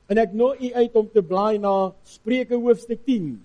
En ek nooi u uit om te blaai na Spreuke hoofstuk 10.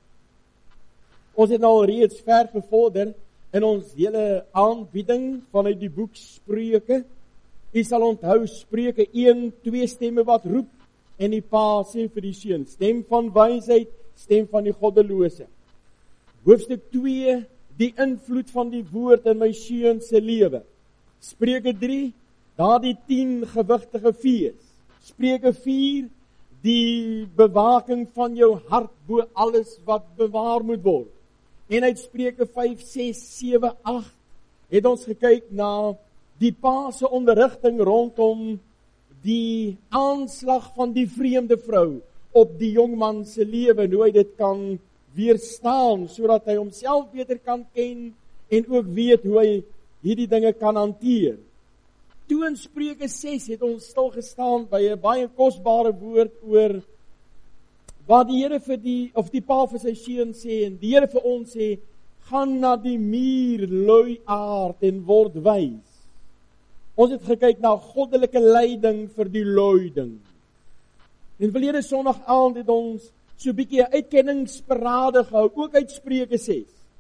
Ons het nou al reeds ver gevorder in ons hele aanbieding vanuit die boek Spreuke. U sal onthou Spreuke 1, 2 stemme wat roep en die pa sê vir die seun, stem van wysheid, stem van die goddelose. Hoofstuk 2, die invloed van die woord in my seun se lewe. Spreuke 3, daardie 10 gewigtige fees. Spreuke 4, die bewaking van jou hart bo alles wat bewaar moet word. En uit Spreuke 5, 6, 7, 8 het ons gekyk na die pa se onderrigting rondom die aanslag van die vreemde vrou op die jongman se lewe, en hoe hy dit kan weerstaan, sodat hy homself beter kan ken en ook weet hoe hy hierdie dinge kan hanteer. Toe in Spreuke 6 het ons stil gestaan by 'n baie kosbare woord oor wat die Here vir die pa vir sy seun sê, en die Here vir ons sê, gaan na die muur, lui aard en word wys. Ons het gekyk na goddelike leiding vir die lui ding. En verlede Sondag aand het ons so 'n bietjie 'n uitkenningsparade gehou, ook uit Spreuke 6.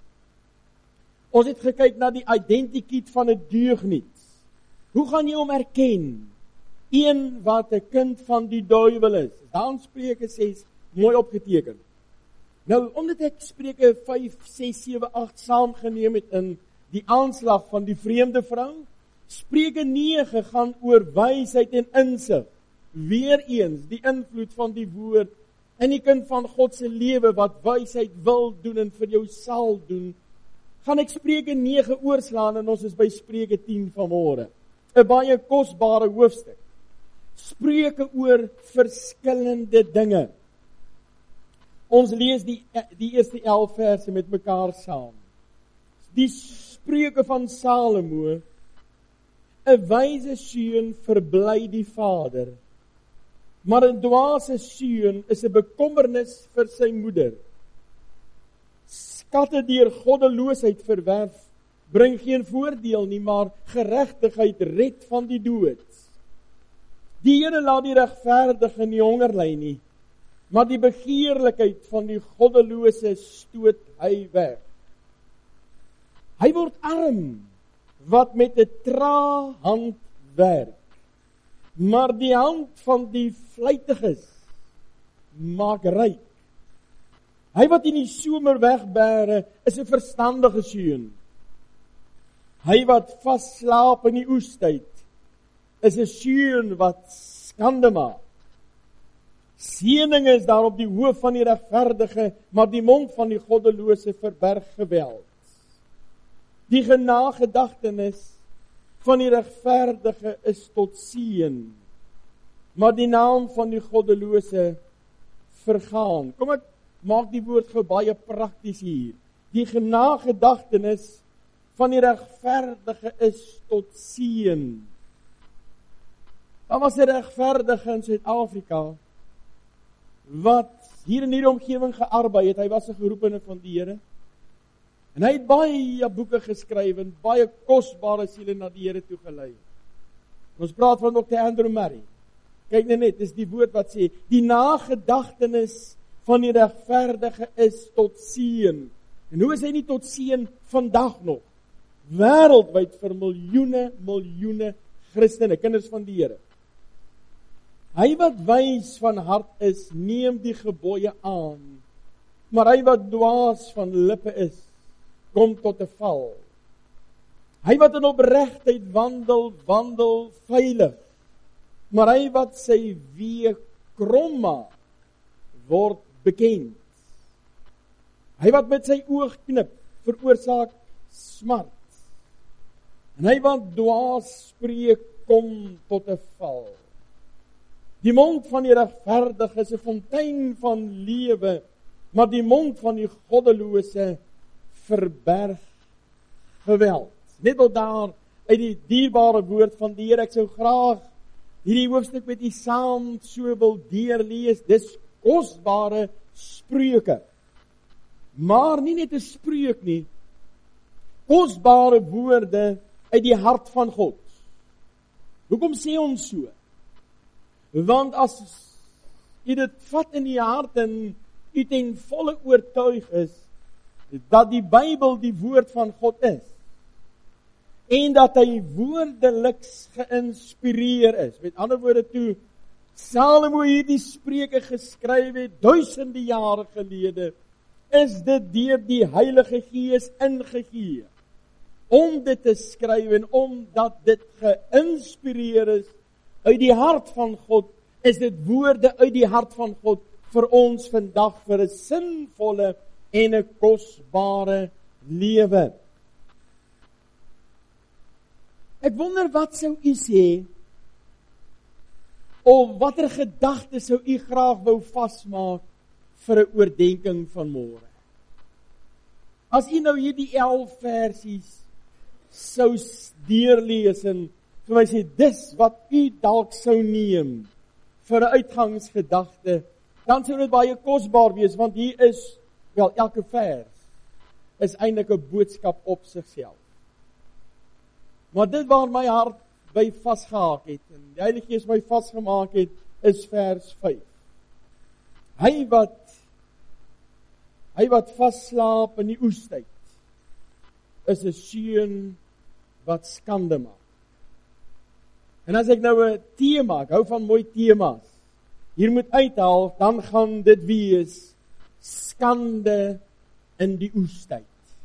Ons het gekyk na die identiteit van 'n deugniet. Hoe gaan jy hom erken? Een wat 'n kind van die duiwel is. Daar Spreuke 6 mooi opgeteken. Nou, omdat ek Spreuke 5, 6, 7, 8 saamgeneem het in die aanslag van die vreemde vrou, Spreuke 9 gaan oor wysheid en insig. Weereens die invloed van die woord in die kind van God se lewe wat wysheid wil doen en vir jou sal doen. Gaan ek Spreuke 9 oorslaan en ons is by Spreuke 10 vanmôre. 'n Baie kosbare hoofstuk. Spreuke oor verskillende dinge. Ons lees die eerste 11 verse met mekaar saam. Die Spreuke van Salomo. 'n Wyse seun verbly die vader, maar 'n dwaase seun is 'n bekommernis vir sy moeder. Skatte deur goddeloosheid verwerf bring geen voordeel nie, maar geregtigheid red van die dood. Die Here laat die regverdige nie honger ly nie, maar die begeerlikheid van die goddelose stoot hy weg. Hy word arm wat met 'n trae hand werk, maar die hand van die vlytiges maak ryk. Hy wat in die somer wegbêre is 'n verstandige seun. Hy wat vasslaap in die oestyd is 'n seun wat skande maak. Seëning is daar op die hoof van die regverdige, maar die mond van die goddelose verberg geweld. Die genagedagtenis van die regverdige is tot seën, maar die naam van die goddelose vergaan. Kom ek maak die woord gou baie prakties hier. Die genagedagtenis van die regverdige is tot seën. Daar was 'n regverdige in Suid-Afrika wat hier in hierdie omgewing gearbei het. Hy was 'n geroepene van die Here. En hy het baie boeke geskryf en baie kosbare siele na die Here toe gelei. Ons praat van Dr. Andrew Murray. Kyk net, dis die woord wat sê, die nagedagtenis van die regverdige is tot seën. En hoe is hy nie tot seën vandag nog? Wêreldwyd vir miljoene Christene, kinders van die Here. Hy wat wys van hart is, neem die gebooie aan, maar hy wat dwaas van lippe is, kom tot 'n val. Hy wat in opregtheid wandel veilig, maar hy wat sy weë krom maak, word bekend. Hy wat met sy oog knip, veroorsaak smart. En hy wat dwaas spreek, kom tot 'n val. Die mond van die regverdige is 'n fontein van lewe, maar die mond van die goddelose verberg geweld. Net al daar uit die dierbare woord van die Here. Ek sou graag hierdie hoofstuk met u saam so wil deurlees. Dis kosbare spreuke. Maar nie net 'n spreuk nie. Kosbare woorde uit die hart van God. Hoekom sê ons so? Want as u dit vat in die hart en u ten volle oortuig is, dat die Bybel die woord van God is, en dat hy woordeliks geïnspireer is. Met ander woorde, toe Salomo hierdie spreuke geskryf het, duisende jare gelede, is dit deur die Heilige Gees ingegee, om dit te skryf, en omdat dit geïnspireer is, uit die hart van God, is dit woorde uit die hart van God, vir ons vandag, vir 'n sinvolle en 'n kosbare lewe. Ek wonder wat sou u sê, of watter gedagte sou u graag wou vasmaak vir 'n oordenking van môre. As u nou hierdie 11 versies sou deurlees en vir my sê, dis wat u dalk sou neem vir 'n uitgangsgedagte, dan sou dit baie kosbaar wees, want hier is, wel, elke vers is eintlik 'n boodskap op sigself. Maar dit waar my hart by vasgehaak het, en die Heilige Gees my vasgemaak het, is vers 5. Hy wat vasslaap in die oestyd, is 'n seun wat skande maak. En as ek nou 'n tema, ek hou van mooi temas, hier moet uithaal, dan gaan dit wees skande in die oestyd.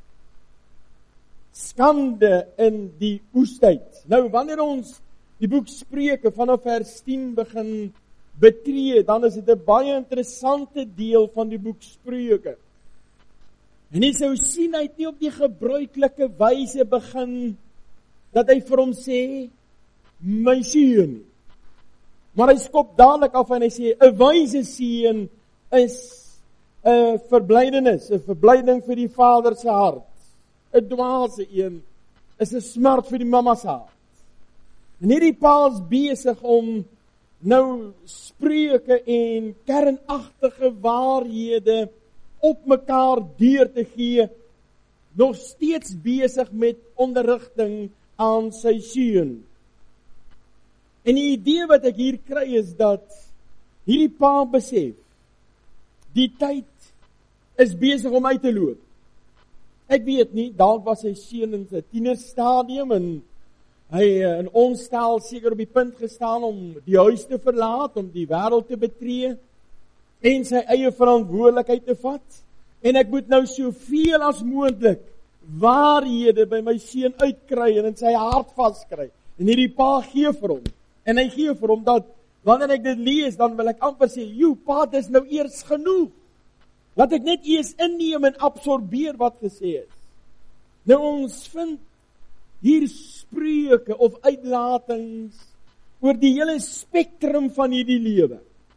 Skande in die oestyd. Nou, wanneer ons die boek Spreuke vanaf vers 10 begin betree, dan is dit 'n baie interessante deel van die boek Spreuke. En jy sou sien, hy het nie op die gebruikelike wyse begin, dat hy vir hom sê, my seun. Maar hy skop dadelik af en hy sê, 'n wyse seun is 'n verblydenis, 'n verblyding vir die vader se hart. 'n dwaase een is 'n smart vir die mamma se hart. En hierdie pa is besig om nou spreuke en kernagtige waarhede op mekaar deur te gee, nog steeds besig met onderrigting aan sy seun. En die idee wat ek hier kry is dat hierdie pa besef, die tyd is besig om uit te loop. Ek weet nie, dalk was sy seun in sy tienerstadium en hy in ons stel seker op die punt gestaan om die huis te verlaat, om die wêreld te betree en sy eie verantwoordelikheid te vat. En ek moet nou soveel as moontlik waarhede by my seun uitkry en in sy hart vaskry. En hierdie pa gee vir hom. En hy gee vir hom dat wanneer ek dit lees, dan wil ek amper sê, "Jo, pa, dis nou eers genoeg. Laat ek net eers inneem en absorbeer wat gesê is." Nou ons vind hier spreuke of uitlatings oor die hele spektrum van hierdie lewe.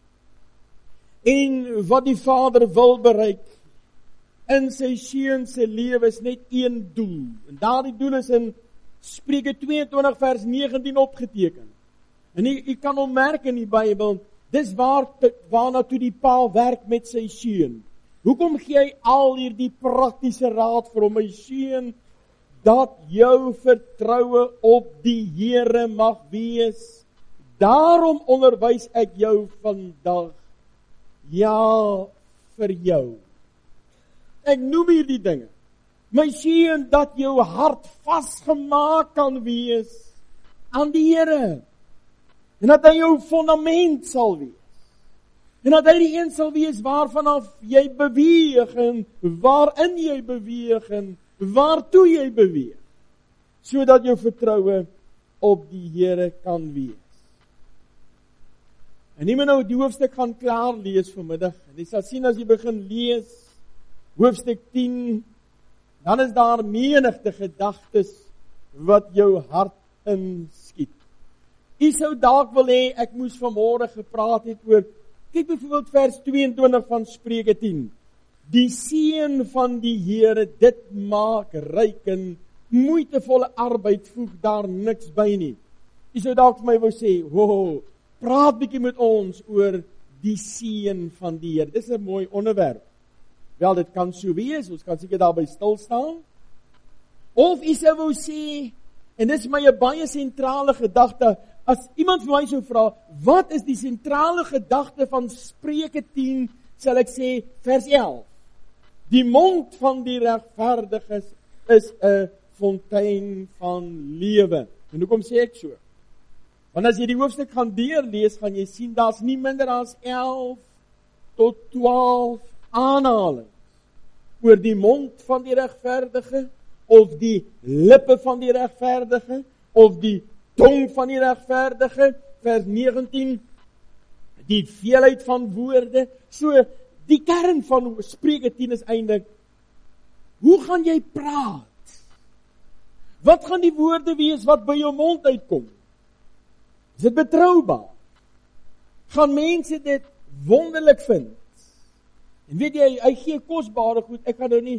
En wat die Vader wil bereik in sy seun se lewe is net een doel. En daardie doel is in Spreuke 22 vers 19 opgeteken. En u kan hom merk in die Bybel, dis waarna toe die pa werk met sy seun. Hoekom gee hy al hierdie praktiese raad vir hom, my seun, dat jou vertroue op die Here mag wees. Daarom onderwys ek jou vandag. Ja, vir jou. Ek noem hierdie dinge. My seun, dat jou hart vasgemaak kan wees aan die Here. En dat hy jou fondament sal wees. En dat hy die een sal wees waarvanaf jy beweeg en waarin jy beweeg en waartoe jy beweeg. Sodat jou vertroue op die Here kan wees. En nie meer nou die hoofstuk gaan klaar lees vanmiddag. En jy sal sien as jy begin lees hoofstuk 10, dan is daar menigte gedagtes wat jou hart inskiet. Jy sou dalk wil hê ek moes vanmôre gepraat het oor, kyk byvoorbeeld vers 22 van Spreuke 10. Die seën van die Here, dit maak ryk en moeitevolle arbeid voeg daar niks by nie. Jy sou dalk vir my wou sê, praat bietjie met ons oor die seën van die Here. Dis 'n mooi onderwerp. Wel, dit kan so wees, ons kan seker daarby stil staan. Of jy sou wou sê, en dis my 'n baie sentrale gedagte, as iemand vir my sou vra, wat is die sentrale gedagte van Spreuke 10, sal ek sê, vers 11. Die mond van die regverdiges is 'n fontein van lewe. En hoekom sê ek so? Want as jy die hoofstuk gaan deurlees, gaan jy sien, daar's nie minder as 11 tot 12 aanhalings oor die mond van die regverdige, of die lippe van die regverdige, of die tong van die regverdige, vers 19, die veelheid van woorde. So, die kern van Spreuke 10 is eintlik, hoe gaan jy praat? Wat gaan die woorde wees wat by jou mond uitkom? Is dit betroubaar? Gaan mense dit wonderlik vind? En weet jy, hy gee kosbare goed, ek gaan nou nie,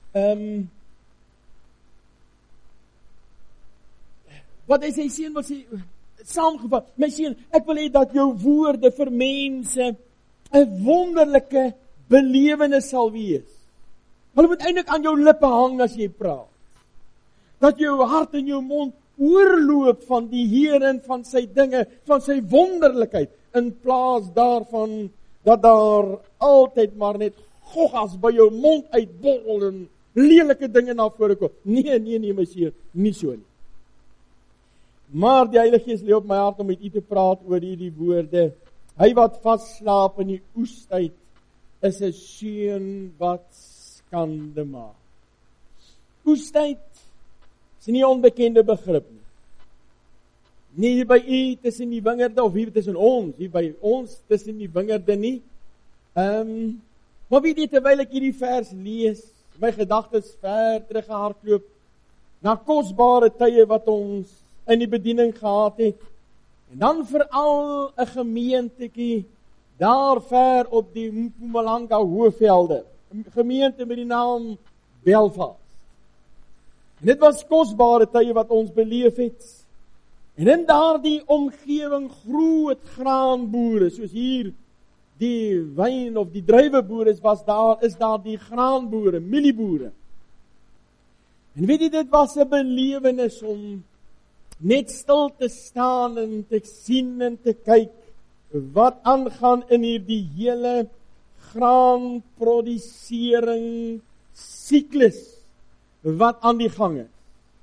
wat hy sy seun wil sê, saamgevat, my seun, ek wil hê dat jou woorde vir mense 'n wonderlike belewenis sal wees. Hulle moet eintlik aan jou lippe hang as jy praat. Dat jou hart en jou mond oorloop van die Here en van sy dinge, van sy wonderlikheid, in plaas daarvan dat daar altyd maar net goggas by jou mond uitborrel en lelike dinge na vore kom. Nee, my seun, nie so nie. Maar die Heilige Gees lê op my hart om met u te praat oor hierdie woorde. Hy wat vasslaap in die oestyd is 'n seun wat skande maak. Oestyd is nie 'n onbekende begrip nie. Nie hier by u tussen die wingerde of hier tussen ons, hier by ons tussen die wingerde nie. Maar weet jy, terwyl ek hierdie vers lees, my gedagtes ver teruggehardloop na kosbare tye wat ons in die bediening gehad het. En dan veral 'n gemeentetjie daar ver op die Mpumalanga Hoëvelde, 'n gemeente met die naam Belfast. En dit was kosbare tye wat ons beleef het. En in daardie omgewing groot graanboere, soos hier die wyn of die druiweboere is daar die graanboere, mielieboere. En weet jy, dit was 'n belewenis om net stil te staan en te sien en te kyk wat aangaan in hierdie hele graanprodusering siklus wat aan die gang is.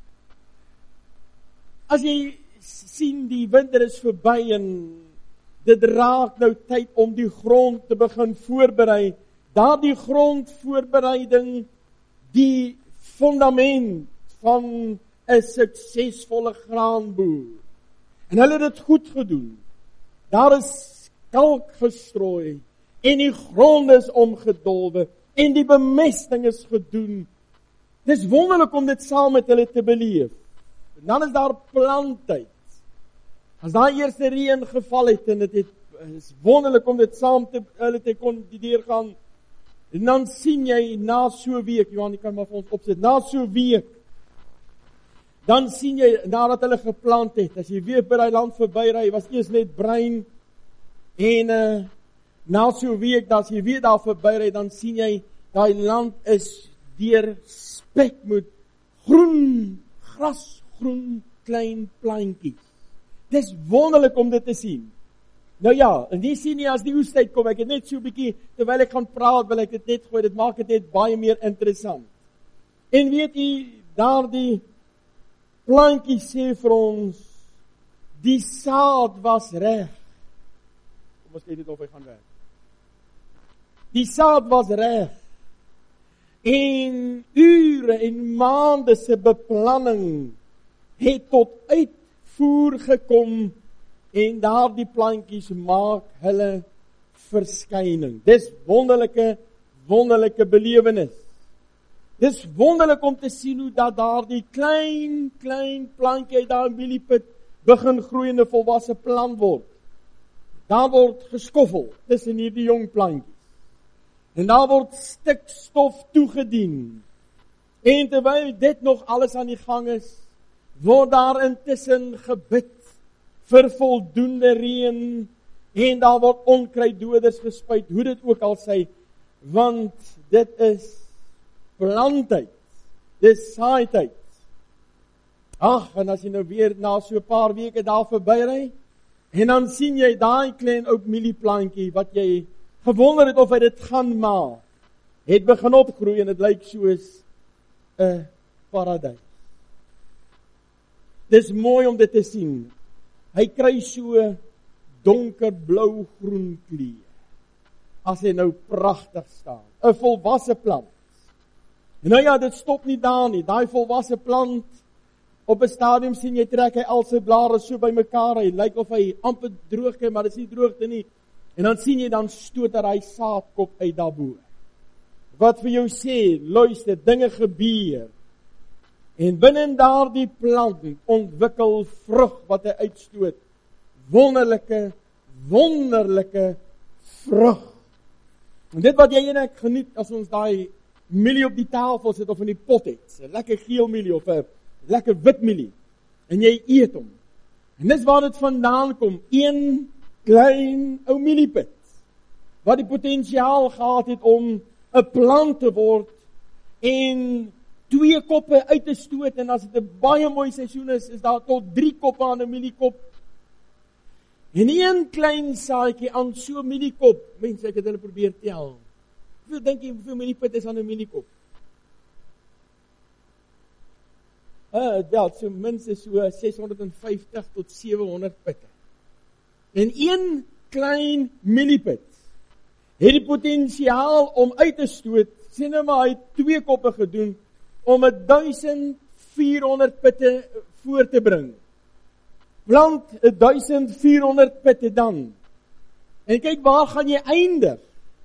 As jy sien die winter is verby en dit raak nou tyd om die grond te begin voorberei, daardie grondvoorbereiding die fundament van 'n suksesvolle graanboer. En hulle het dit goed gedoen. Daar is kalk gestrooi en die grond is omgedolwe en die bemesting is gedoen. Dis wonderlik om dit saam met hulle te beleef. En dan is daar planttyd. As daar eerste reën geval het en dit is wonderlik om dit saam te hulle te kon deurgaan. En dan sien jy na so 'n week, Johan, jy kan maar vir ons opsit, na so 'n week, dan sien jy, nadat hulle geplant het, as jy weer by die land verbyry, was eers net bruin, en na so 'n week, as jy weer daar verbyry, dan sien jy, daai land is deurspek met groen, grasgroen, klein plantjies. Dis wonderlik om dit te sien. Nou ja, en die sien nie as die oestyd kom, ek het net so 'n bietjie, terwyl ek gaan praat, wil ek dit net gooi, dit maak dit net baie meer interessant. En weet jy, daardie plantjie sê vir ons, die saad was reg. Kom ons kyk dit of hy gaan werk. Die saad was reg. En ure en maande se beplanning het tot uitvoer gekom en daardie plantjies maak hulle verskyning. Dis wonderlike belewenis. Dis wonderlik om te sien hoe dat daardie klein plantjie uit daai mieliepit begin groei en 'n volwasse plant word. Daar word geskoffel tussen hierdie jong plantjies. En daar word stikstof toegedien. En terwyl dit nog alles aan die gang is, word daar intussen gebid vir voldoende reën en daar word onkruiddoders gespuit, hoe dit ook al sê, want dit is planttyd, dis saaityd. Ag, en as jy nou weer na so 'n paar weke daar verbyry, en dan sien jy daai klein ou mielieplantjie wat jy gewonder het of hy dit gaan maak, het begin opgroei en dit lyk soos 'n paradys. Dis mooi om dit te sien. Hy kry so donkerblou-groen kleur, as hy nou pragtig staan. 'n Volwasse plant. En nou ja, dit stop nie daar nie. Daai volwasse plant, op 'n stadium sien jy trek hy al sy blare so bymekaar, hy lyk of hy amper droog is, maar dit is nie droogte nie. En dan sien jy, dan stoot hy saadkop uit daarbo. Wat vir jou sê, luister, dinge gebeur. En binne daardie plant ontwikkel vrug wat hy uitstoot. Wonderlike vrug. En dit wat jy en ek geniet as ons daai mielie op die tafel sit of in die pot het, 'n lekker geel mielie of 'n lekker wit mielie, en jy eet hom. En dis waar dit vandaan kom, een klein ou mieliepit, wat die potensiaal gehad het om 'n plant te word, en 2 koppe uit te stoot, en as dit 'n baie mooi seisoen is daar tot 3 koppe aan 'n mieliekop. En een klein saadjie aan so 'n mieliekop, mense, ek het hulle probeer tel. Hoeveel dink jy, hoeveel mieliepit is aan 'n mieliekop? Wel, so minstens so 650 tot 700 pitte. En een klein mieliepit het die potensiaal om uit te stoot, sê nou maar, hy het 2 koppe gedoen, om 1400 pitte voor te bring. Plant 1400 pitte dan. En kyk, waar gaan jy eindig?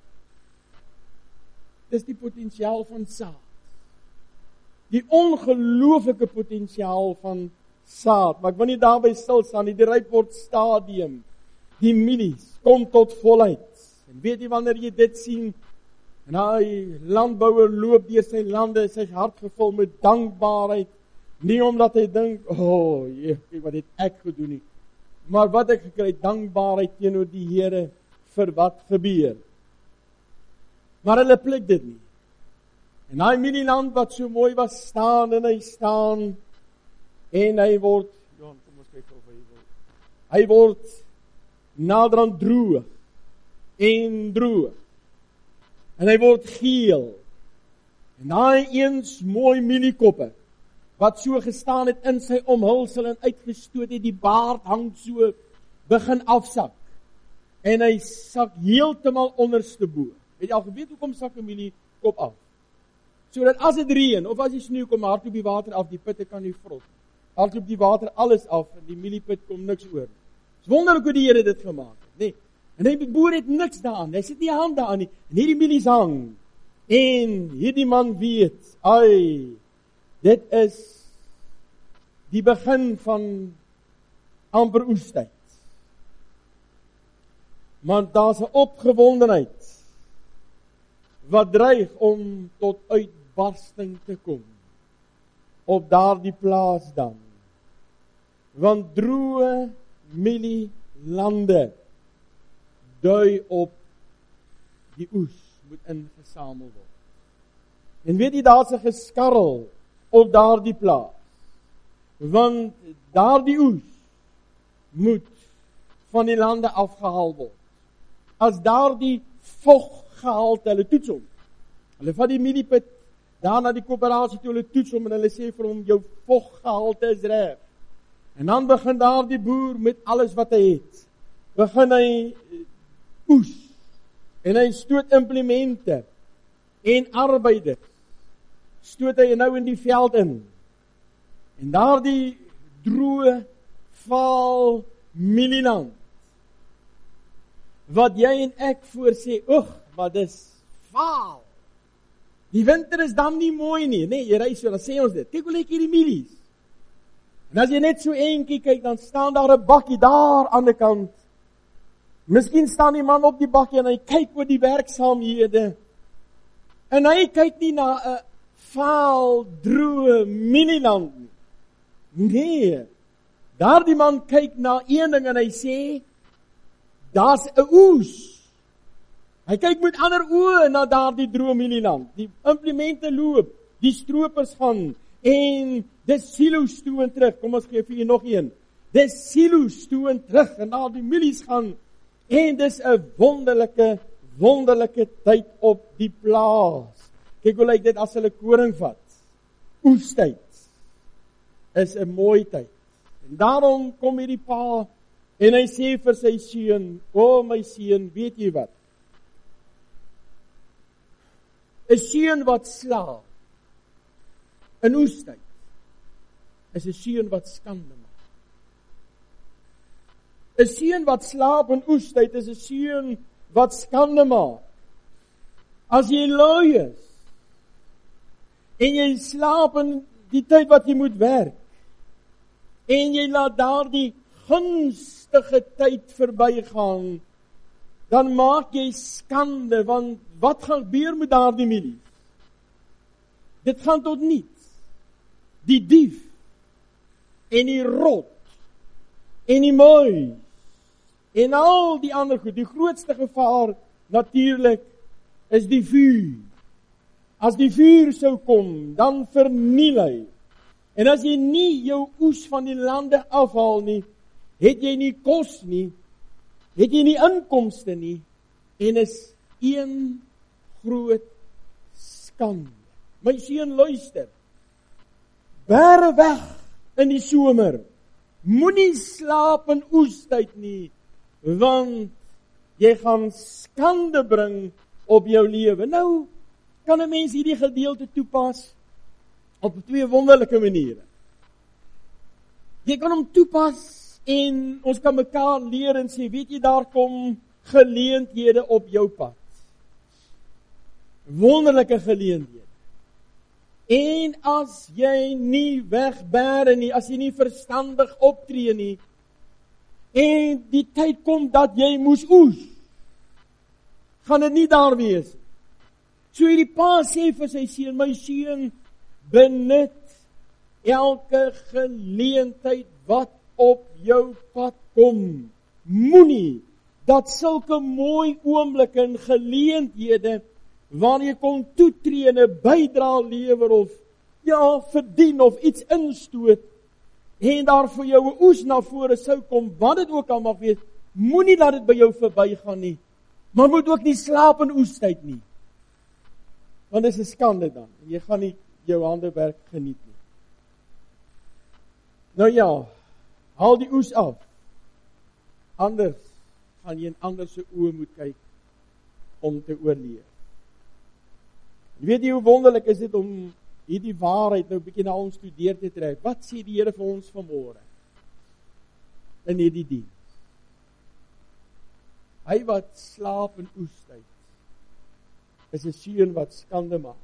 Dis die potensiaal van saad. Die ongelooflike potensiaal van saad. Maar ek wil nie daarby stil staan nie, die rypword stadium. Die mielies kom tot volheid. En weet jy, wanneer jy dit sien, en hy landbouer loop deur sy lande, sy hart gevul met dankbaarheid, nie omdat hy dink, kyk wat het ek gedoen nie, maar wat ek gekry, dankbaarheid teenoor die Here vir wat gebeur. Maar hulle pluk dit nie. En hy mielieland wat so mooi was, staan, en hy word, Jan, kom ons kyk of hy word naderhand droog, en hy word geel, en daai eens mooi mieliekoppe, wat so gestaan het in sy omhulsel en uitgestoot het, die baard hang so, begin afsak, en hy sak heeltemal onderste bo. Het jy al geweet hoekom sak 'n mieliekop af? So dat as dit reën, of as die sneeu kom, hardloop die water af, die pitte kan nie vrot. Hardloop die water alles af, en die mieliepit kom niks oor. Dis wonderlik hoe die Here dit gemaak het, nee. En die boer het niks daaraan, hy sit nie hand daaraan nie, en hierdie mielies hang, en hierdie man weet, dit is die begin van amper oestyd. Maar daar's 'n opgewondenheid wat dreig om tot uitbarsting te kom op daardie plaas dan. Want droë mielielande dui op die oes moet ingesamel word. En weet jy, daar's 'n geskarrel op daardie plaas. Want daardie oes moet van die lande afgehaal word. As daardie voggehalte, hulle toets hom. Hulle vat die mieliepit daar na die koöperasie toe, hulle toets hom en hulle sê vir hom, jou voggehalte is reg. En dan begin daardie boer met alles wat hy het. Begin hy oes. En hy stoot implemente en arbeiders. Stoot hy nou in die veld in. En daardie droë, vaal mielieland, wat jy en ek voorsê, maar dis vaal. Die winter is dan nie mooi nie, nee, jy ry so, dan sê ons dit, kyk hoe lyk hierdie mielies. En as jy net so eentjie kyk, dan staan daar 'n bakkie daar aan die kant. Miskien staan die man op die bakkie en hy kyk oor die werksaamhede. En hy kyk nie na 'n vaal, droë mielieland nie. Nee, daardie man kyk na een ding en hy sê, daar's 'n oes. Hy kyk met ander oë na daardie droë mielieland. Die implemente loop, die stroopers gaan, En dis silo's toe en terug. Kom ons gee vir julle nog een. Dis silo's toe en terug en na die mielies gaan. En dis 'n wonderlike tyd op die plaas. Kyk hoe lyk dit as hulle koring vat. Oestyd is 'n mooi tyd. En daarom kom hierdie pa en hy sê vir sy seun, "O my seun, weet jy wat? 'n seun wat slaap in oestyd is 'n seun wat skande maak. 'n seun wat slaap in oestyd is 'n seun wat skande maak. As jy lui is en jy slaap in die tyd wat jy moet werk en jy laat daardie gunstige tyd verbygaan, dan maak jy skande, want wat gaan gebeur met daardie mielies? Dit gaan tot niets. Die dief en die rot en die muis en al die ander goed. Die grootste gevaar natuurlik is die vuur. As die vuur sou kom, dan verniel hy. En as jy nie jou oes van die lande afhaal nie, het jy nie kos nie, het jy nie inkomste nie, en is een groot skande. My seun, luister. Bære weg in die somer. Moenie slaap in oestyd nie, want jy gaan skande bring op jou lewe. Nou, kan 'n mens hierdie gedeelte toepas op 2 wonderlike maniere. Jy kan hom toepas en ons kan mekaar leer en sê, weet jy, daar kom geleenthede op jou pad. Wonderlike geleenthede. En as jy nie wegbêre nie, as jy nie verstandig optree nie, en die tyd kom dat jy moes oes, gaan dit nie daar wees. So hierdie pa sê vir sy seun, my seun, benut elke geleentheid wat op jou pad kom. Moenie dat sulke mooi oomblikke en geleenthede waar jy kon toetree en 'n bydrae lewer of verdien of iets instoot en daar vir jou 'n oes na vore sou kom, wat dit ook al mag wees, moenie laat dit by jou verbygaan nie. Maar moet ook nie slaap in oestyd nie. Want dit is 'n skande dan. Jy gaan nie jou handewerk geniet nie. Nou ja, haal die oes af. Anders gaan jy in ander se oë moet kyk om te oorleef. Weet jy hoe wonderlik is dit om hierdie waarheid nou 'n bietjie na ons toe deur te trek? Wat sê die Here vir ons vanmôre in hierdie diens? Hy wat slaap in oestyd is 'n seun wat skande maak.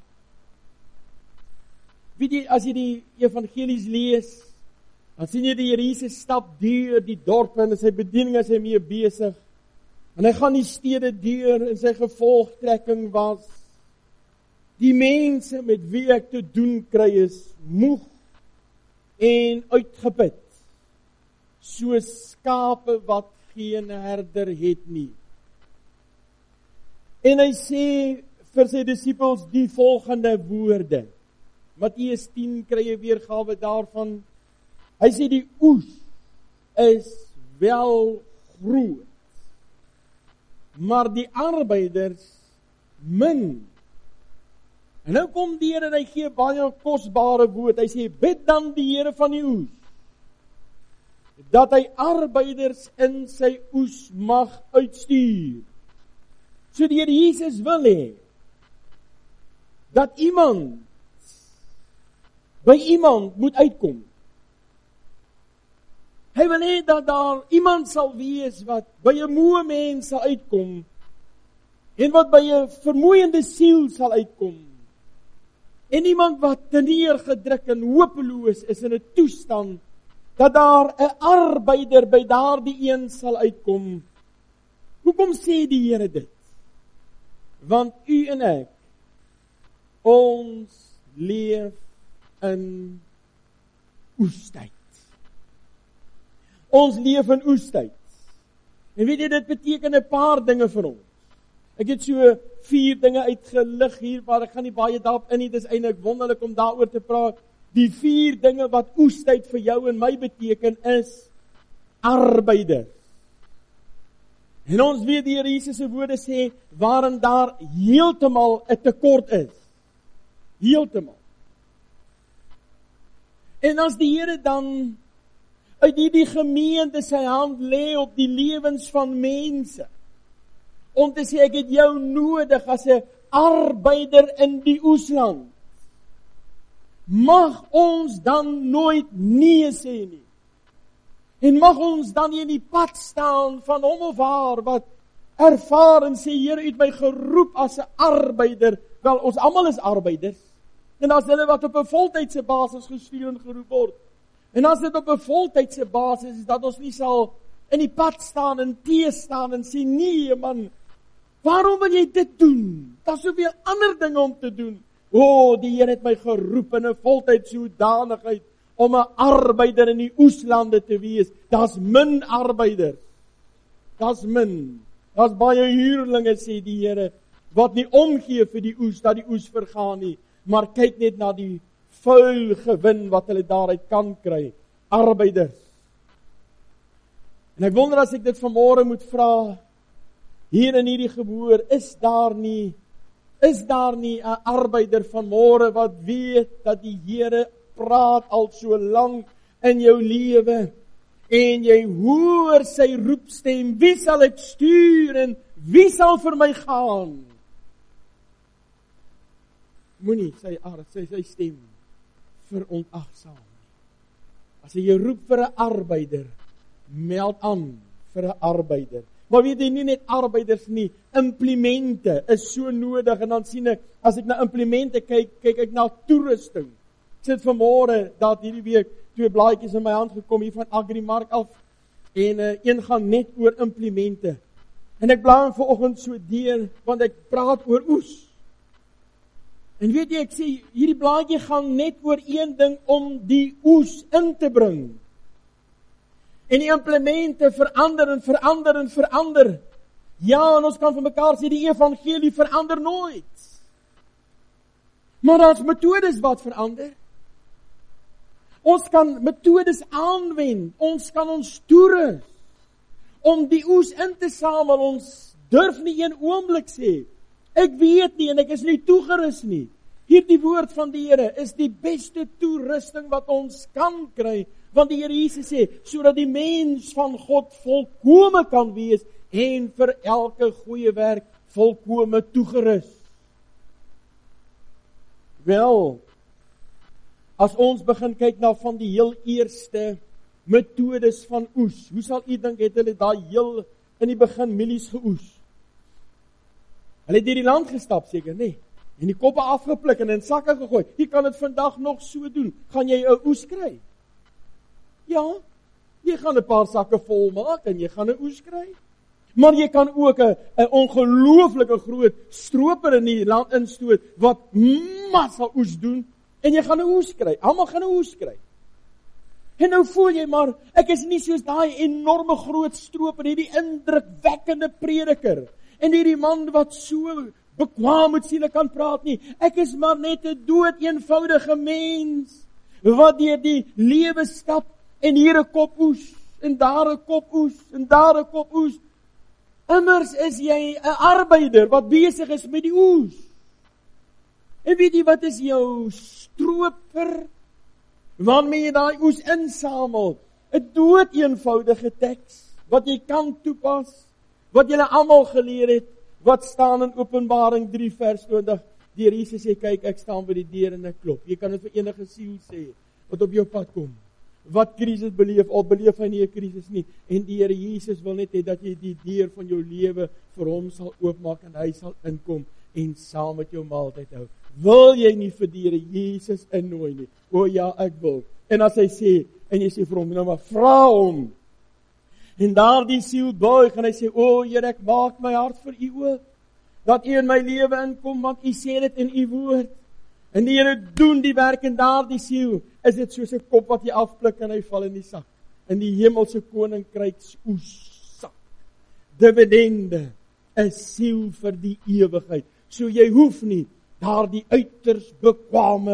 Weet jy, as jy die evangelies lees, dan sien jy die Here Jesus stap deur die dorpe en sy bediening is hy mee besig. En hy gaan die stede deur en sy gevolgtrekking was die mense met wie ek te doen kry is moeg en uitgeput, soos skape wat geen herder het nie. En hy sê vir sy disippels die volgende woorde. Matteus 10 kry jy weergawe daarvan. Hy sê die oes is wel groot, maar die arbeiders min. En nou kom die Here en hy gee baie kosbare woord. Hy sê, bid dan die Here van die oes, dat hy arbeiders in sy oes mag uitstuur. So die Here Jesus wil hê, dat iemand by iemand moet uitkom. Hy wil hê dat daar iemand sal wees wat by 'n moe mens sal uitkom, en wat by 'n vermoeiende siel sal uitkom. En iemand wat teneergedruk en hopeloos is in 'n toestand, dat daar 'n arbeider by daardie een sal uitkom. Hoekom sê die Here dit? Want u en ek, ons leef in oestyd. Ons leef in oestyd. En weet jy, dit beteken 'n paar dinge vir ons. Ek het so 4 dinge uitgelig hier, maar ek gaan nie baie daarop in nie. Dit is eintlik wonderlik om daaroor te praat. Die 4 dinge wat oestyd vir jou en my beteken is arbeider. En ons weet die Here Jesus se woorde sê, waarin daar heeltemal 'n tekort is. Heeltemal. En as die Here dan uit die gemeente sy hand lê op die lewens van mense, om te sê, ek het jou nodig as 'n arbeider in die oesland, mag ons dan nooit nee sê nie. En mag ons dan nie in die pad staan van hom of haar wat ervaar en sê, Here, U het my geroep as 'n arbeider. Wel, ons almal is arbeiders. En as hulle wat op 'n voltydse basis gestuur en geroep word. En as dit op 'n voltydse basis is, dat ons nie sal in die pad staan en teestaan en sê, nee man, waarom wil jy dit doen? Daar's soveel ander dinge om te doen. Die Here het my geroep in 'n voltydse hoedanigheid om 'n arbeider in die oeslande te wees. Daar's min arbeiders. Daar's min. Daar's baie huurlinge, sê die Here, wat nie omgee vir die oes, dat die oes vergaan nie, maar kyk net na die vuil gewin wat hulle daaruit kan kry. Arbeiders. En ek wonder as ek dit vanmôre moet vra, hier in hierdie gehoor, is daar nie 'n arbeider vanmôre wat weet dat die Here praat al so lank in jou lewe en jy hoor sy roepstem, wie sal ek stuur en wie sal vir my gaan? Moenie sy stem verontagsaam nie. As hy jou roep vir 'n arbeider, meld aan vir 'n arbeider. Maar weet jy, nie net arbeiders nie, implemente is so nodig. En dan sien ek, as ek na implemente kyk ek na toerusting. Ek sit vanmôre, dat hierdie week 2 blaadjies in my hand gekom hier van Agrimark af, en een gaan net oor implemente. En ek blaai vanoggend so deur, want ek praat oor oes. En weet jy, ek sê, hierdie blaadjie gaan net oor een ding, om die oes in te bring. En die implemente verander en verander en verander. Ja, en ons kan vir mekaar sê, die evangelie verander nooit. Maar daar's metodes wat verander. Ons kan metodes aanwend, ons kan ons toerus om die oes in te samel. Ons durf nie een oomblik sê, ek weet nie en ek is nie toegerus nie. Hierdie woord van die Here is die beste toerusting wat ons kan kry, want die Here Jesus sê, sodat die mens van God volkome kan wees en vir elke goeie werk volkome toegerus. Wel, as ons begin kyk na van die heel eerste metodes van oes, hoe sal u dink het hulle daai heel in die begin mielies geoes? Hulle het deur die land gestap seker, nee, en die koppe afgepluk en in sakke gegooi. Jy kan dit vandag nog so doen. Gaan jy 'n oes kry? Ja, jy gaan 'n paar sakke vol maak en jy gaan 'n oes kry. Maar jy kan ook 'n ongelooflike groot stroper in die land instoot wat massa oes doen en jy gaan 'n oes kry. Almal gaan 'n oes kry. En nou voel jy maar, ek is nie soos daai enorme groot stroper, hierdie indrukwekkende prediker en hierdie man wat so bekwaam met siele kan praat nie. Ek is maar net 'n dood eenvoudige mens wat deur die lewe stap en hier 'n kop oes en daar 'n kop oes en daar 'n kop oes. Immers is jy 'n arbeider wat besig is met die oes. En weet jy wat is jou stroper? Waarmee jy daai oes insamel? 'n dood eenvoudige teks wat jy kan toepas, wat julle almal geleer het, wat staan in Openbaring 3 vers 20. Die Here Jesus sê, kyk, ek staan by die deur en ek klop. Jy kan dit vir enige siel sê wat op jou pad kom. Wat krisis beleef, al beleef hy nie 'n krisis nie. En die Here Jesus wil net hê dat jy die deur van jou lewe vir hom sal oopmaak en hy sal inkom en saam met jou maaltyd hou. Wil jy nie vir die Here Jesus innooi nie? O ja, ek wil. En as hy sê, en jy sê vir hom, nou maar vra hom. En daar die siel buig en hy sê, o Here, ek maak my hart vir u oop, dat u in my lewe inkom, want u sê dit in u woord. En die Here doen die werk in daardie siel, is dit soos 'n kop wat jy afpluk en hy val in die sak. In die hemelse koninkryks oessak. Dividende, 'n siel vir die ewigheid. So jy hoef nie daardie uiters bekwame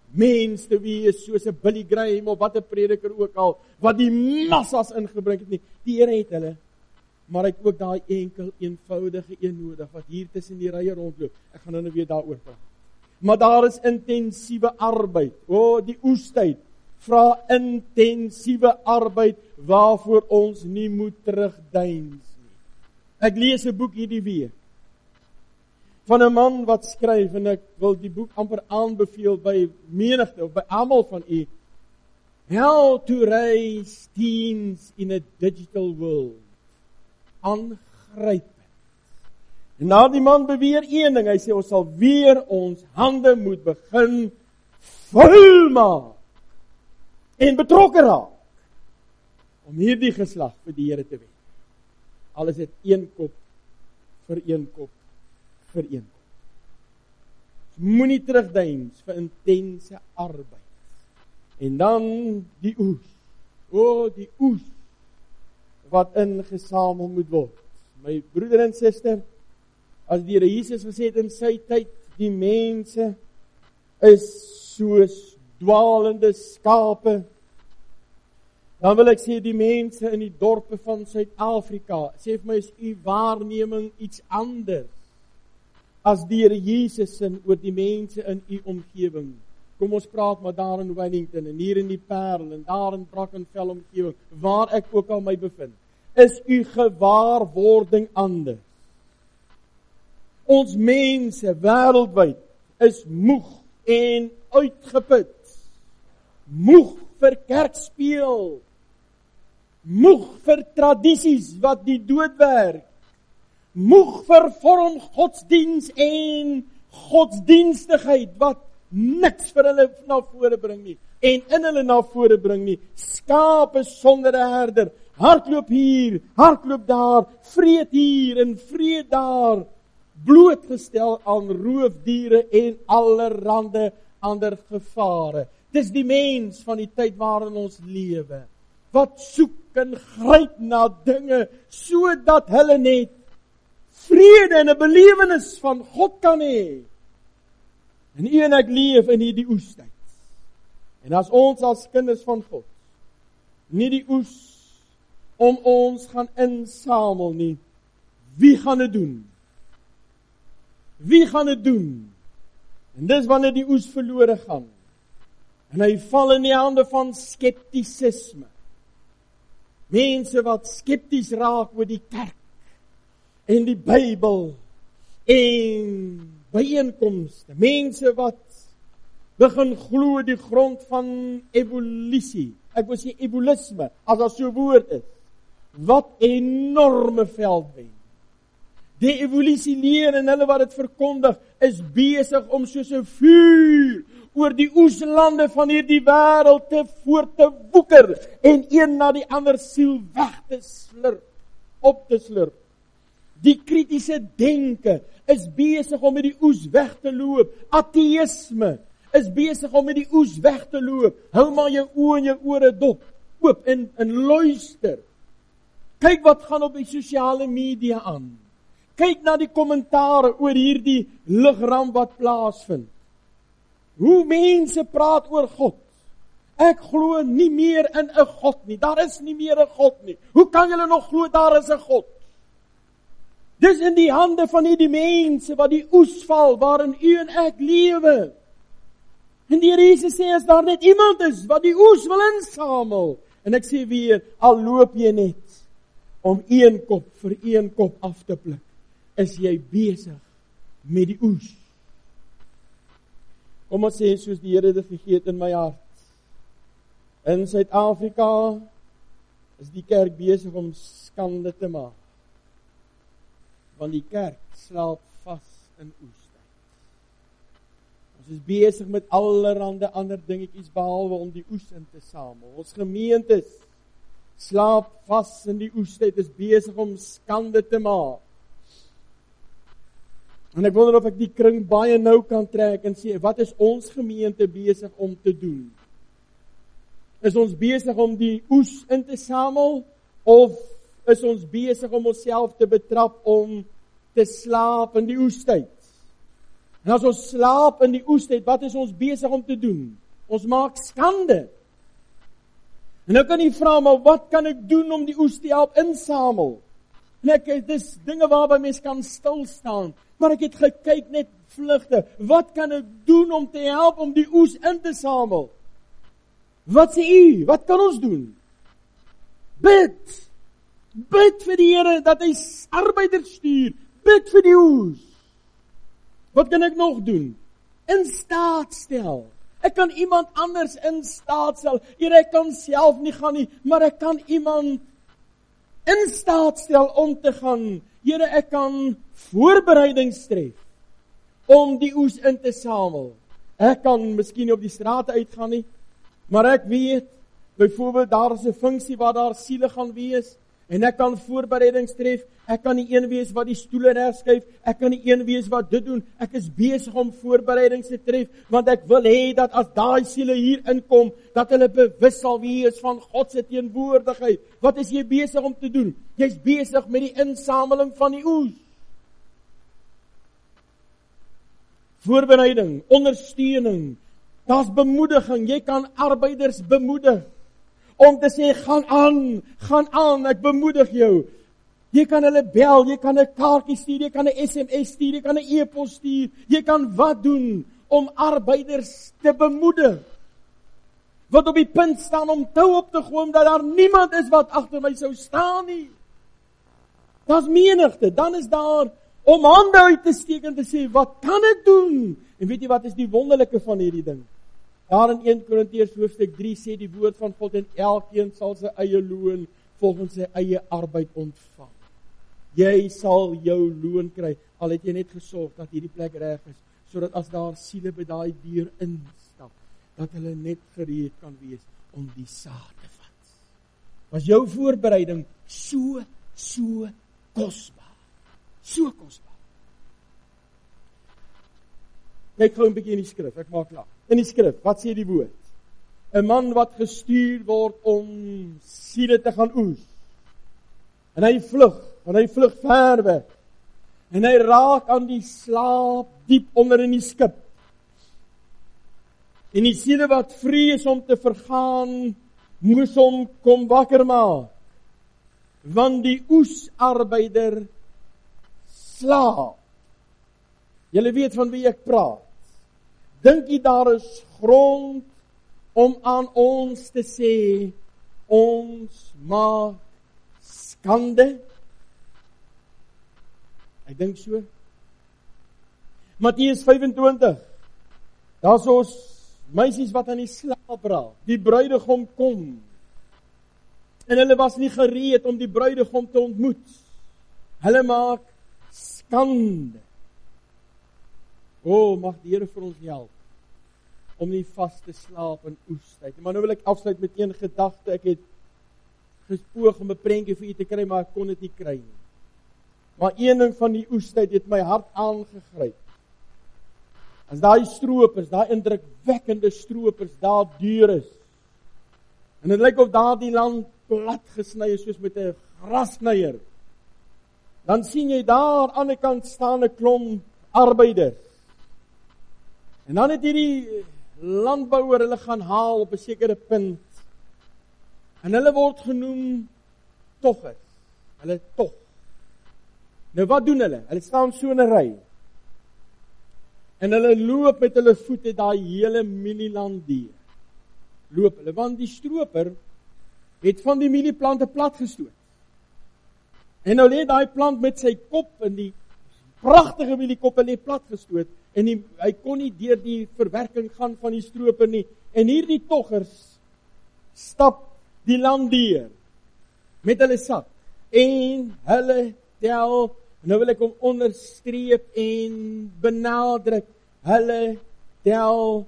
mens te wees soos 'n Billy Graham of wat 'n prediker ook al, wat die massas ingebring het nie. Die Here het hulle, maar hy het ook daai eenvoudige een nodig, wat hier tussen die rye rondloop. Ek gaan nou weer daaroor praat. Maar daar is intensiewe arbeid. Die oestyd vra intensiewe arbeid, waarvoor ons nie moet terugdeins nie. Ek lees 'n boek hierdie week, van 'n man wat skryf, en ek wil die boek amper aanbeveel by menigte, of by almal van u, How to Raise Teens in a Digital World. Aangrypend. En nou die man beweer een ding, hy sê ons sal weer ons hande moet begin vuil maak en betrokke raak om hierdie geslag vir die Here te wen. Al is dit een kop vir een kop vir een kop. Moenie terugdeins vir intense arbeid. En dan die oes. Die oes wat ingesamel moet word. My broeder en suster, as die Here Jesus gesê het in sy tyd, die mense is soos dwaalende skape, dan wil ek sê die mense in die dorpe van Suid-Afrika, sê vir my, is u waarneming iets anders as die Here Jesus sin oor die mense in u omgewing? Kom ons praat maar daar in Wellington, en hier in die Parel, en daar in Brackenfell omgewing, waar ek ook al my bevind. Is u gewaarwording anders? Ons mense wêreldwyd is moeg en uitgeput. Moeg vir kerkspeel. Moeg vir tradisies wat die dood werk. Moeg vir vorm godsdiens en godsdienstigheid wat niks vir hulle na vore bring nie. En in hulle na vore bring nie. Skape sonder 'n herder. Hardloop hier, hardloop daar, vreet hier en vreet daar. Blootgestel aan roofdiere en allerhande ander gevare. Dis die mens van die tyd waarin ons lewe, wat soek en gryp na dinge, sodat hulle net vrede en 'n belewenis van God kan hê. En u en ek leef in hierdie oestyd. En as ons as kinders van God nie die oes om ons gaan insamel nie, wie gaan dit doen? Wie gaan dit doen? En dis wanneer die oes verlore gaan. En hy val in die hande van skeptisisme. Mense wat skepties raak oor die kerk en die Bybel en byeenkomste. Mense wat begin glo die grond van evolusie. Ek wil sê evolisme, as daar so 'n woord is. Wat enorme veldwen. Die evolusie leer en hulle wat dit verkondig, is besig om soos 'n vuur oor die oeslande van hierdie wêreld te voort te woeker en een na die ander siel weg te slurp, op te slurp. Die kritiese denke is besig om met die oes weg te loop. Ateïsme is besig om met die oes weg te loop. Hou maar jou oë en jou ore dop oop en luister. Kyk wat gaan op die sosiale media aan. Kyk na die kommentare oor hierdie ligramp wat plaasvind. Hoe mense praat oor God. Ek glo nie meer in 'n God nie. Daar is nie meer 'n God nie. Hoe kan julle nog glo daar is 'n God? Dis in die hande van hierdie mense wat die oes val waarin u en ek lewe. En die Here Jesus sê as daar net iemand is wat die oes wil insamel. En ek sê weer, al loop jy net om een kop vir een kop af te pluk, is jy besig met die oes. Kom ons sê soos die Here dit gegee het in my hart. In Suid-Afrika is die kerk besig om skande te maak. Want die kerk slaap vas in oestyd. Ons is besig met allerhande ander dingetjies behalwe om die oes in te samel. Ons gemeentes slaap vas in die oestyd, is besig om skande te maak. En ek wonder of ek die kring baie nou kan trek en sê, wat is ons gemeente besig om te doen? Is ons besig om die oes in te samel, of is ons besig om onsself te betrap om te slaap in die oestyd? En as ons slaap in die oestyd, wat is ons besig om te doen? Ons maak skande. En nou kan jy vra, maar wat kan ek doen om die oes te help insamel? En dis dinge waarby mens kan stil staan. Maar ek het gekyk net vlugte. Wat kan ek doen om te help om die oes in te samel? Wat sê u? Wat kan ons doen? Bid. Bid vir die Here dat hy arbeiders stuur. Bid vir die oes. Wat kan ek nog doen? In staat stel. Ek kan iemand anders in staat stel. Here, ek kan self nie gaan nie, maar ek kan iemand in staat stel om te gaan. Here, ek kan voorbereidings tref om die oes in te samel. Ek kan miskien nie op die strate uitgaan nie, maar ek weet, byvoorbeeld daar is 'n funksie waar daar siele gaan wees, en ek kan voorbereidings tref. Ek kan die een wees wat die stoele regskuif, ek kan die een wees wat dit doen. Ek is besig om voorbereidings te tref, want ek wil hê dat as daai siele hier inkom, dat hulle bewus sal wees van God se teenwoordigheid. Wat is jy besig om te doen? Jy's besig met die insameling van die oes. Voorbereiding, ondersteuning, daar's bemoediging. Jy kan arbeiders bemoedig om te sê, gaan aan, ek bemoedig jou. Jy kan hulle bel, jy kan 'n kaartjie stuur, jy kan 'n SMS stuur, jy kan 'n e-pos stuur, jy kan wat doen om arbeiders te bemoedig. Wat op die punt staan om tou op te gooi, dat daar niemand is wat agter my sou staan nie. Daar's menigte, dan is daar om hande uit te steek en te sê, wat kan ek doen? En weet jy wat is die wonderlike van hierdie ding? Daar in 1 Korintiërs hoofstuk 3 sê die woord van God, en elkeen sal sy eie loon volgens sy eie arbeid ontvang. Jy sal jou loon kry, al het jy net gesorg dat hierdie plek reg is, sodat as daar siele by daai deur instap, dat hulle net gereed kan wees om die saad te vat. Was jou voorbereiding so kosbaar. So kosbaar. Kyk gou 'n bietjie in die skrif, ek maak klaar. In die skrif, wat sê die woord? 'n Man wat gestuur word om siele te gaan oes. En hy vlug ver weg. En hy raak aan die slaap diep onder in die skip. En die siele wat vrees om te vergaan, moes hom kom wakker maak. Want die oesarbeider slaap. Julle weet van wie ek praat. Dink jy daar is grond om aan ons te sê, ons maak skande? Ek dink so. Matteus 25. Daar's ons meisies wat aan die slaap raak. Die bruidegom kom. En hulle was nie gereed om die bruidegom te ontmoet. Hulle maak skande. Mag die Here vir ons help om nie vas te slaap in oestyd. Maar nou wil ek afsluit met een gedagte. Ek het gespoog om 'n prentjie vir u te kry, maar ek kon dit nie kry nie. Maar een ding van die oestyd het my hart aangegryp. As daai stroopers, daai indrukwekkende stroopers daar deur is. En dit lyk of daardie land plat gesny is soos met 'n grassnyer. Dan sien jy daar aan die ander kant staan 'n klomp arbeiders. En dan het hierdie landbouer hulle gaan haal op 'n sekere punt. En hulle word genoem toggers. Hulle tog. Nou wat doen hulle? Hulle staan so in 'n ry. En hulle loop met hulle voete daai hele mielieland deur. Loop hulle, want die stroper het van die mielieplante plat gestoot. En nou lê daai plant met sy kop in die pragtige mieliekoppe lê plat gestoot. En hy kon nie deur die verwerking gaan van die stroper nie. En hierdie toggers stap die land deur met hulle sak. En hulle tel, nou wil ek hom onderstreep en benadruk, hulle tel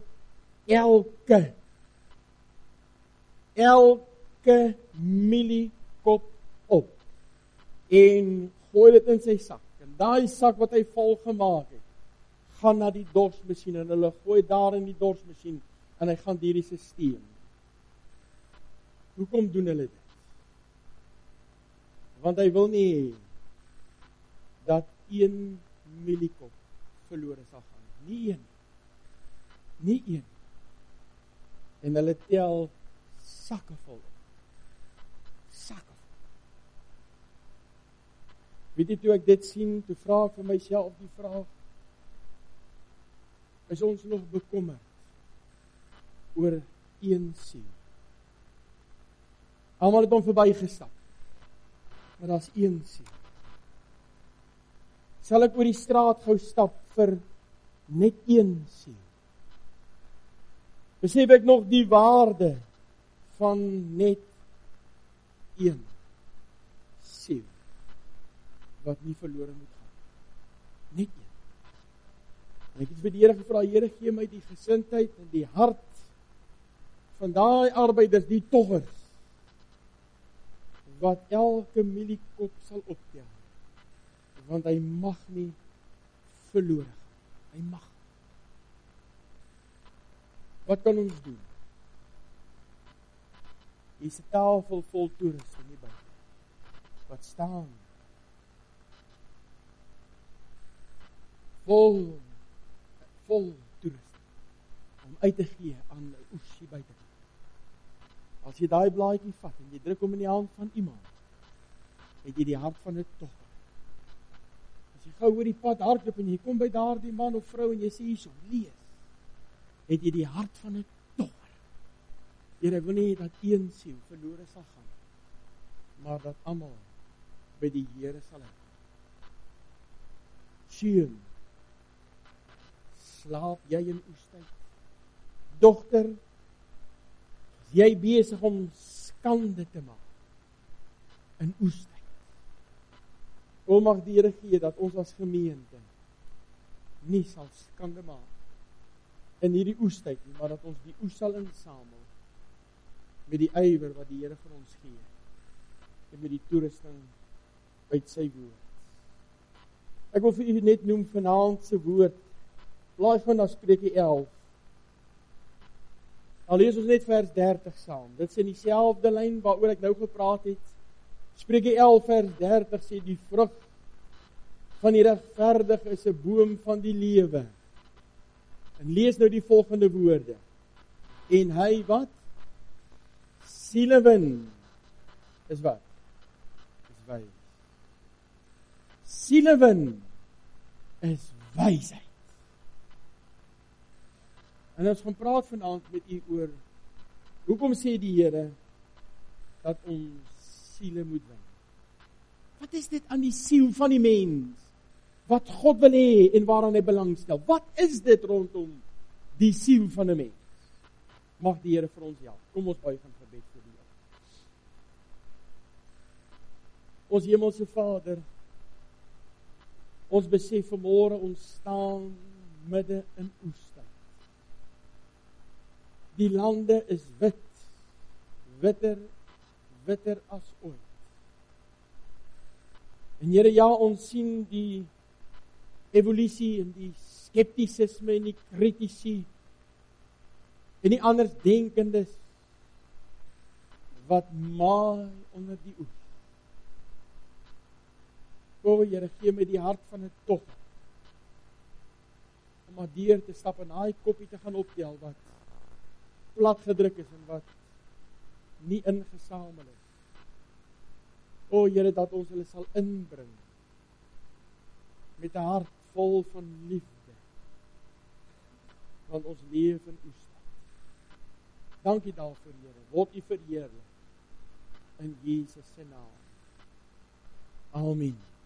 elke mieliekop op en gooi dit in sy sak. En daai sak wat hy vol gemaak het, gaan na die dorsmasjien en hulle gooi daar in die dorsmasjien en hy gaan deur die stelsel. Hoekom doen hulle dit? Want hy wil nie dat een mieliekop verlore sal gaan. Nie een. En hulle tel sakke vol. Sakke vol. Weet jy, toe ek dit sien, toe vra ek vir myself die vraag, is ons nog bekommerd oor een siel? Almal het hom verbygestap, maar daar's een siel. Sal ek oor die straat gou stap vir net een siel? Besef ek nog die waarde van net een siel wat nie verlore moet gaan. Net een. En ek het vir die Here gevra, Here, gee my die gesindheid en die hart van daai arbeiders, die toggers, wat elke mieliekop sal optel. Want hy mag nie verlore gaan. Hy mag. Wat kan ons doen? Hier is 'n tafel vol toeriste nie by. Wat staan? Vol toeriste. Om uit te gee aan 'n oes hier buite. As jy daai blaadjie vat en jy druk hom in die hand van iemand, het jy die hart van 'n togger. As jy gou oor die pad hardloop en jy kom by daardie man of vrou en jy sê hierso, lees, het jy die hart van 'n togger. Here, ek wil nie dat een siel verlore sal gaan, maar dat almal by die Here sal uitkom. Seun, slaap jy in oestyd? Dogter, is jy besig om skande te maak in oestyd? O, mag die Here gee dat ons as gemeente nie sal skande maak in hierdie oestyd nie, maar dat ons die oes sal insamel met die ywer wat die Here vir ons gee en met die toerusting uit sy woord. Ek wil vir u net noem vanaand se woord. Blaai van na Spreuke 11. Al lees ons net vers 30 saam. Dit is in dieselfde lyn waaroor ek nou gepraat het. Spreuke 11 vers 30 sê die vrug van die regverdige is 'n boom van die lewe. En lees nou die volgende woorde. En hy wat? Siele win. Is wat? Is wys. Siele win is wysheid. En ons gaan praat vanaand met u oor, hoekom sê die Here dat ons siele moet win? Wat is dit aan die siel van die mens wat God wil hê en waaraan hy belangstel? Wat is dit rondom die siel van 'n mens? Mag die Here vir ons help. Kom ons buig in gebed vir die Here. Ons hemelse Vader, ons besef vanmôre ons staan midde in oestyd. Die lande is wit, witter as ooit. En Here, ja, ons sien die evolusie en die skeptisisme en die kritici en die andersdenkendes wat maai onder die oes. O Here, gee my die hart van 'n togger om maar deur te stap en daai koppie te gaan optel wat plat gedruk is en wat nie ingesamel is. O Here, dat ons hulle sal inbring met 'n hart vol van liefde, want ons leef in oestyd. Dankie daarvoor, Here. Word U verheerlik in Jesus se naam. Amen.